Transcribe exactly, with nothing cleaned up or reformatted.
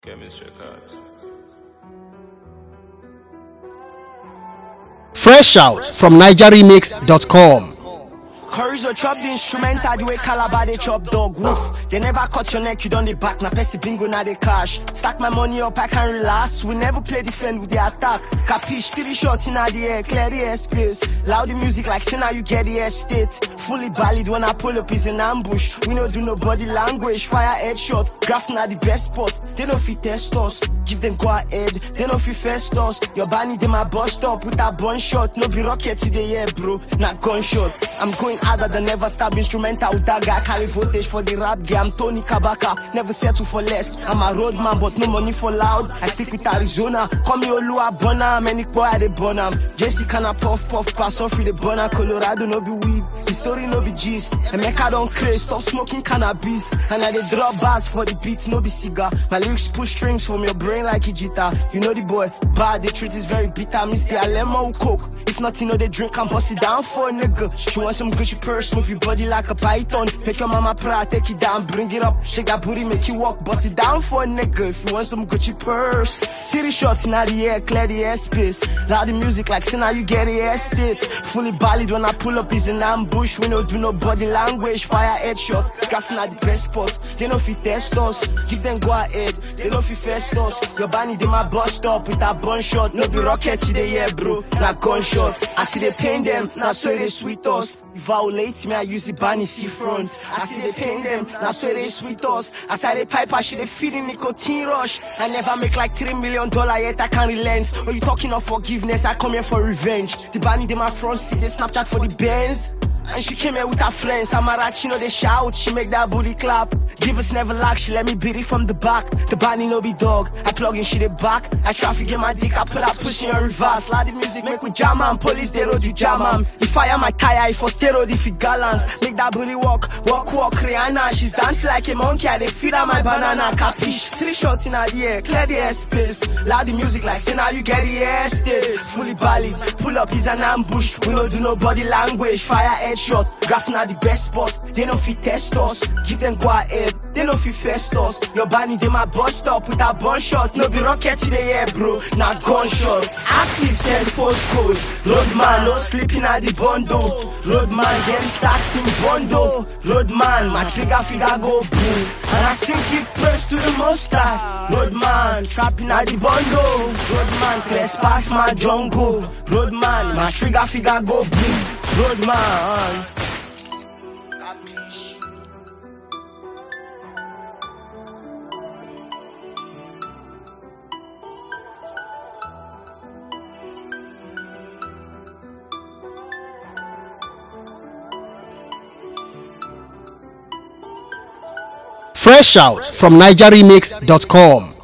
Chemistry cards. Fresh out from niger remix dot com. Chorizo chop the instrumental the way Calabar they chop dog woof. They never cut your neck, you done the back. Na Pessy bingo, na the cash. Stack my money up, I can relax. We never play defend with the attack. Capiche, three shots in the air, clear the airspace. Loud the music like say now you get the estate. Fully valid when I pull up is an ambush. We no do no body language, fire headshot. Graph na the best spot. They no fit test us. Give them go ahead, they no fit first us. Your bunny they my bust stop with a bun shot. No be rocket to the air, bro. Not gunshot. I'm going harder than ever. Stab instrumental with that guy. Carry voltage for the rap game. I'm Tony Kabaka. Never settle for less. I'm a road man, but no money for loud. I stick with Arizona. Call me Olua Bona. Many boy I dey burn am. Jesse canna puff puff pass off with the burner. Colorado no be weed. The story no be gist. Emeka don't craze. Stop smoking cannabis. And I dey drop bars for the beat. No be cigar. My lyrics push strings from your brain like Ijita. You know the boy. Bad. The truth is very bitter. Miss the Alema who coke. If not, you know they drink and bust it down for a nigga. She want some Gucci purse, move your body like a python. Make your mama proud, take it down, bring it up. Shake that booty, make you walk, bust it down for a nigga. If you want some Gucci purse, three shots in the air, clear the airspace. Loud the music like say now you get the estate. Fully valid when I pull up is an ambush. We no do no body language, fire headshot. Graphing at the best spots. They no fit test us, give them go ahead. They no fit first us. Your bunny they my bust up with that bun shot. No be rocket to the air, bro. Not gunshot. I see they pain them, now so they sweet us. You violate me, I use the bunny see fronts. I see they pain them, now so they sweet us. I say they pipe, I should they feeding nicotine rush. I never make like three million dollars yet I can't relent. Oh, you talking of forgiveness, I come here for revenge. The bunny they my front see they Snapchat for the Benz. And she came here with her friends. Amarachi know they shout, she make that booty clap. Give us never lack, she let me beat it from the back. The bunny no be dog, I plug in shit back. I traffic in my dick, I put that pussy in reverse. Loud the music make with jam am, police they road you jam am. You fire my tire, if for steroid if you gallant. Make that booty walk, walk walk Rihanna. She's dancing like a monkey, I they feed her my banana. Capiche, three shots in the air, clear the airspace. Loud the music like say now you get the airspace. Fully valid, pull up is an ambush. We no do no body language, fire head shots, graphing at the best spots. They no fit test us, give them go ahead. They no fit first us. Your bunny they my bust up with that bun shot. No be rocket to the air, bro. Not gunshot. Active send postcode. Roadman no sleeping at the bundle. Roadman getting stacks in bundle. Roadman my trigger figure go boom. And I still give praise to the monster. Roadman trapping at the bundle. Roadman trespass my jungle. Roadman my trigger figure go boom. Roadman. Fresh out from niger remix dot com.